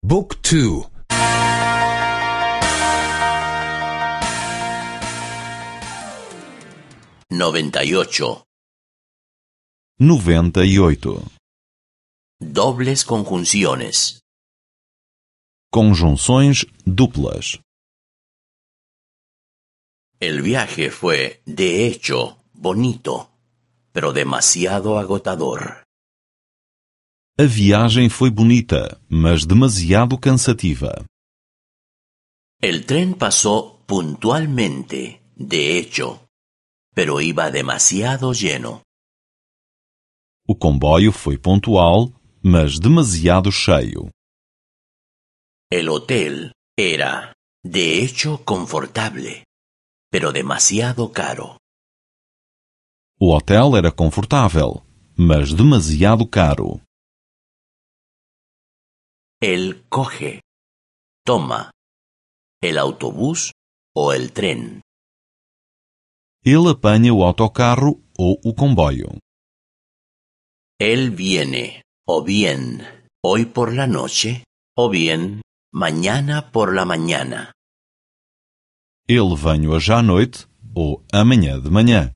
Book 2. 98. 98. Dobles conjunciones. Conjunções duplas. El viaje fue, de hecho, bonito, pero demasiado agotador. A viagem foi bonita, mas demasiado cansativa. El tren pasó puntualmente, de hecho, pero iba demasiado lleno. O comboio foi pontual, mas demasiado cheio. El hotel era, de hecho, confortable, pero demasiado caro. O hotel era confortável, mas demasiado caro. Él coge, toma, el autobús o el tren. Ele apanha o autocarro ou o comboio. Él viene, o bien, hoy por la noche, o bien, mañana por la mañana. Ele vem hoje à noite ou amanhã de manhã.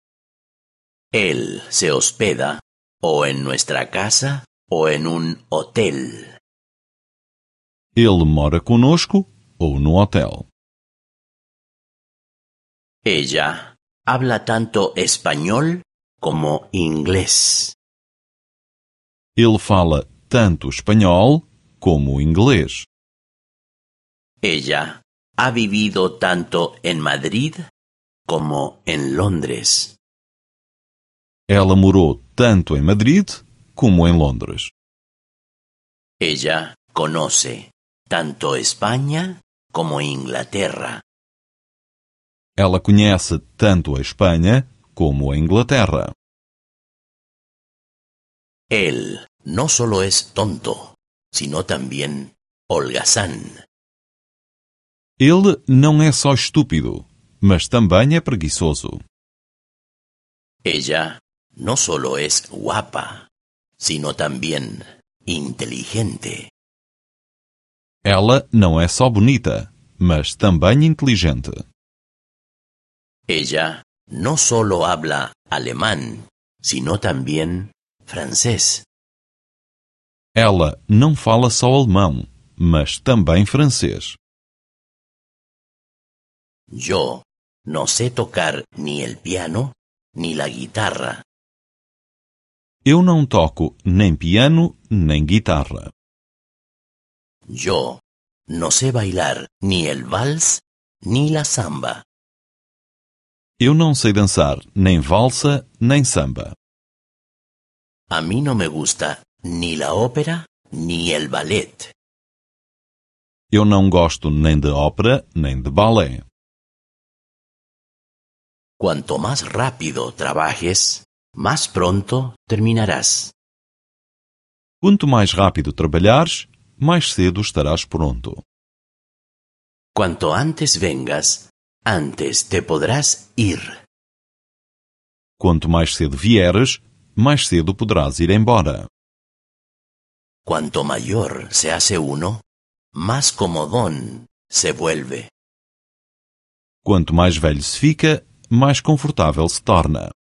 Él se hospeda, o en nuestra casa, o en un hotel. Ele mora conosco ou no hotel. Ella habla tanto español como inglés. Ele fala tanto espanhol como inglês. Ella ha vivido tanto en Madrid como en Londres. Ela morou tanto em Madrid como em Londres. Ella conoce tanto España como Inglaterra. Ela conhece tanto a Espanha como a Inglaterra. Él no solo es tonto, sino también holgazán. Ele não é só estúpido, mas também é preguiçoso. Ella no solo es guapa, sino también inteligente. Ela não é só bonita, mas também inteligente. Ella no solo habla alemán, sino también francés. Ela não fala só alemão, mas também francês. Yo no sé tocar ni el piano ni la guitarra. Eu não toco nem piano nem guitarra. Yo no sé bailar ni el vals ni la samba. Eu não sei dançar nem valsa nem samba. A mí no me gusta ni la ópera ni el ballet. Eu não gosto nem de ópera nem de balé. Cuanto más rápido trabajes, más pronto terminarás. Quanto mais rápido trabalhares, mais cedo estarás pronto. Cuanto antes vengas, antes te podrás ir. Quanto mais cedo vieres, mais cedo poderás ir embora. Cuanto mayor se hace uno, más comodón se vuelve. Quanto mais velho se fica, mais confortável se torna.